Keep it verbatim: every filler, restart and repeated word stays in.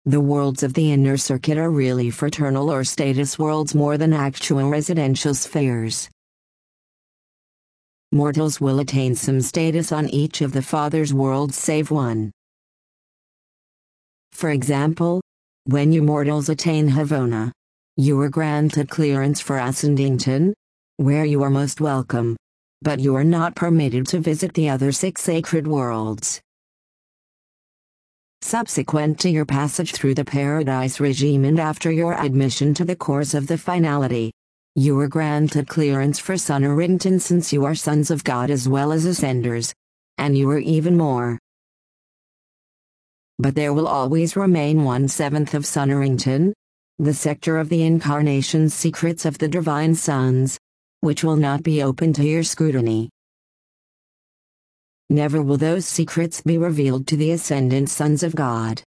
The worlds of the inner circuit are really fraternal or status worlds more than actual residential spheres. Mortals will attain some status on each of the Father's worlds save one. For example, when you mortals attain Havona, you are granted clearance for Ascendington, where you are most welcome. But you are not permitted to visit the other six sacred worlds. Subsequent to your passage through the Paradise regime and after your admission to the course of the finality, you are granted clearance for Sunnerington since you are sons of God as well as Ascenders, and you are even more. But there will always remain one-seventh of Sunnerington, the sector of the incarnation's secrets of the Divine Sons, which will not be open to your scrutiny. Never will those secrets be revealed to the ascendant sons of God.